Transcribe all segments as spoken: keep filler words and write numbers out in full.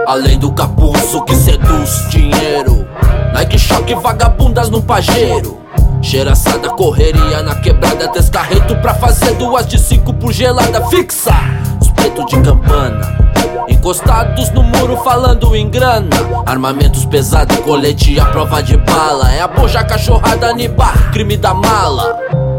Além do capuz, o que seduz dinheiro, Nike choque, vagabundas no pajeiro. Cheiraçada, correria na quebrada, descarreto pra fazer duas de cinco por gelada fixa. Os pretos de campana, encostados no muro falando em grana. Armamentos pesados, colete à prova de bala. É a boja cachorrada nibar, crime da mala.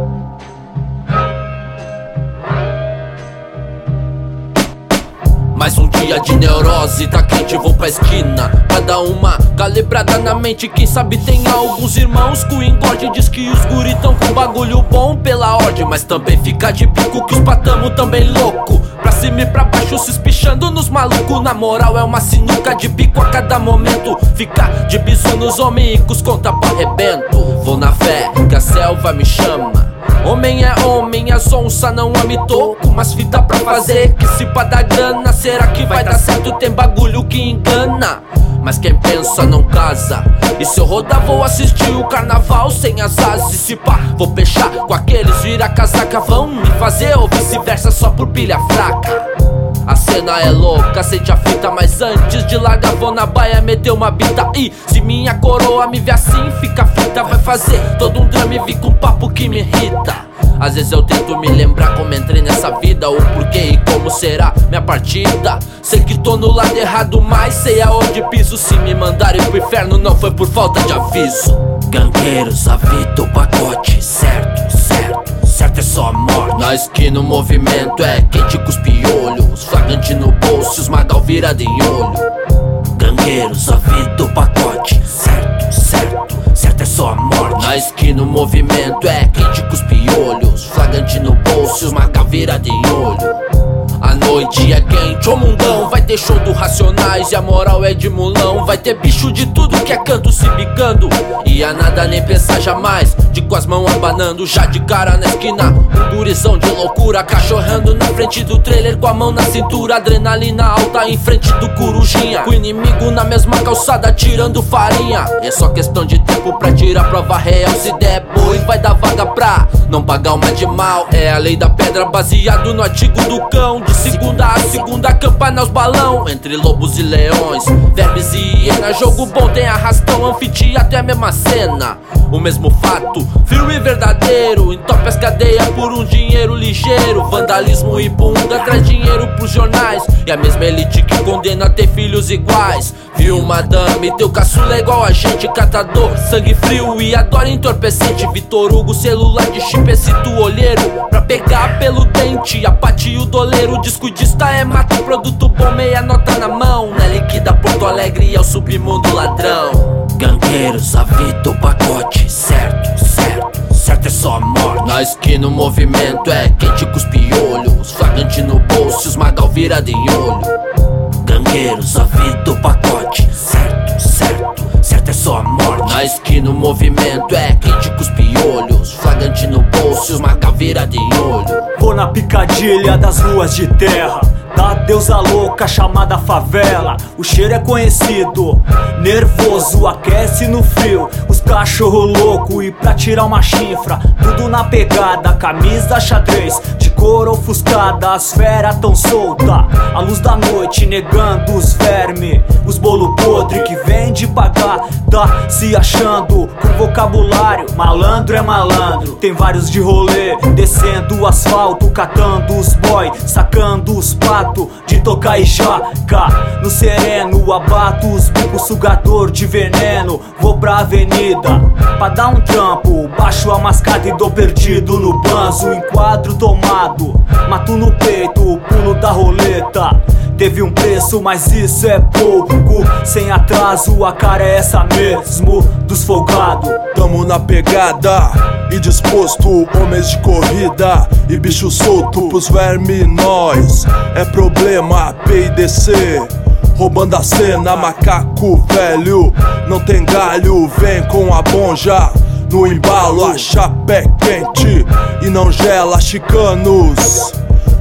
Mais um dia de neurose, tá quente, vou pra esquina pra dar uma calibrada na mente. Quem sabe tem alguns irmãos que o engorde diz que os guri tão com bagulho bom pela ordem, mas também fica de bico que os patamo também louco. Pra cima e pra baixo se espichando nos malucos. Na moral é uma sinuca de bico a cada momento. Ficar de biso nos homicos, conta pra arrebento. Vou na fé que a selva me chama. Homem é homem, as onça não ame toco. Mas fita pra fazer que se pá da grana. Será que vai dar certo? Tem bagulho que engana, mas quem pensa não casa. E se eu rodar vou assistir o carnaval sem as asas. E se pá, vou fechar com aqueles vira casaca. Vão me fazer ou vice-versa só por pilha fraca. A cena é louca, sente a fita, mas antes de largar vou na baia meter uma bita. E se minha coroa me vê assim, fica frita. Vai fazer todo um drama e vir com um papo que me irrita. Às vezes eu tento me lembrar como entrei nessa vida, o porquê e como será minha partida. Sei que tô no lado errado, mas sei aonde piso. Se me mandarem pro inferno não foi por falta de aviso. Gangueiros, a vida, o pacote, certo, certo, certo é só a morte. Na esquina o movimento é quente com os piolhos, flagrante no bolso, os magal virado em olho. Gangueiros, a vida, o pacote, certo, certo, certo é só a morte. Na esquina o movimento é quente com os piolhos, flagrante no bolso, os magal virado em olho. A noite é quente, ô mundão, vai ter show do Racionais e a moral é de mulão. Vai ter bicho de tudo que é canto se bicando, e a nada nem pensar jamais, de com as mãos abanando. Já de cara na esquina, um gurizão de loucura, cachorrando na frente do trailer com a mão na cintura. Adrenalina alta em frente do corujinha, o inimigo na mesma calçada tirando farinha. É só questão de tempo pra tirar prova real. Se der boi vai dar vaga pra não pagar uma de mal. É a lei da pedra baseado no artigo do cão. De segunda a segunda campana aos balão, entre lobos e leões, vermes e hienas. Jogo bom tem arrastão, anfiteatro é a mesma cena, o mesmo fato, frio e verdadeiro. Entope as cadeias por um dinheiro ligeiro. Vandalismo e bunga traz dinheiro pros jornais, e a mesma elite que condena a ter filhos iguais. Viu, madame, teu caçula é igual a gente, catador, sangue frio e adora entorpecente. Vitor Hugo, celular de chip, excita o olheiro pra pegar pelo dente. Apate e o doleiro, descuidista é mato, produto bom, meia nota na mão. Na liquida Porto Alegre é o submundo ladrão. Gangueiros, a vida, o pacote, certo, certo, certo é só a morte. Na esquina o movimento é quente com os piolhos, flagrante no bolso, os magal virado em olho. Gangueiros, a vida, o pacote, certo, certo, certo é só a morte. Na esquina o movimento é quente com os piolhos, flagrante no bolso, os magal virado em olho. Vou na picadilha das ruas de terra, da deusa louca chamada favela. O cheiro é conhecido, nervoso, aquece no frio. Os cachorro louco e pra tirar uma chifra, tudo na pegada, camisa xadrez, de cor ofuscada, as feras tão solta. A luz da noite negando os vermes, os bolo podre que vem de pagar. Tá se achando com vocabulário, malandro é malandro. Tem vários de rolê, descendo o asfalto, catando os boy, sacando os patos de tocar e jaca. No sereno, abato os bicos sugador de veneno. Vou pra avenida pra dar um trampo, baixo a mascada e dou perdido no banzo. Enquadro tomado, mato no peito, o pulo da roleta. Teve um preço, mas isso é pouco. Sem atraso, a cara é essa mesmo, dos folgados. Tamo na pegada e disposto, homens de corrida e bicho solto pros vermes. Nós é problema, P I D C, roubando a cena, macaco velho. Não tem galho, vem com a bonja no embalo. A chapa é quente e não gela, chicanos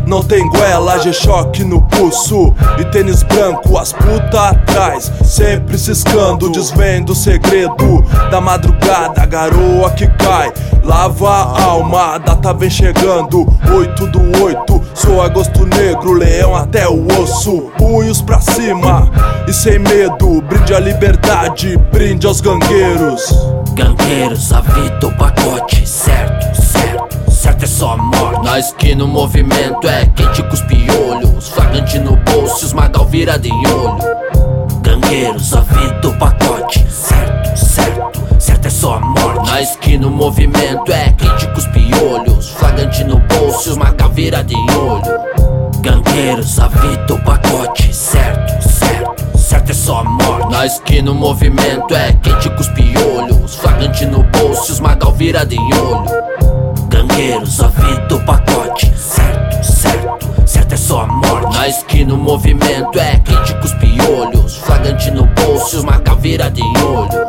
não tem goela, G-Shock no pulso e tênis branco, as puta atrás, sempre ciscando, desvendo o segredo da madrugada, garoa que cai, lava a alma, a data vem chegando, oito do oito, sou agosto negro, leão até o osso, punhos pra cima e sem medo, brinde a liberdade, brinde aos gangueiros. Gangueiros, a vida, o pacote, certo, certo, certo é só a morte. Na esquina o movimento é quente com os piolhos, flagrante no bolso, os magal virado em olho. Gangueiros, a vida, o pacote, certo, certo, certo é só a morte. Na esquina o movimento é quente com os piolhos, flagrante no bolso, os magal virado em olho. Gangueiros, a vida, o pacote, certo, certo, certo é só a morte. Na esquina o movimento é quente com os piolhos, flagrante no bolso, os magal virado em olho. Gangueiros, a vida, o pacote, certo, certo, certo é só a morte. Na esquina o movimento é quente com os piolhos, flagrante no bolso, os magal virado em olho.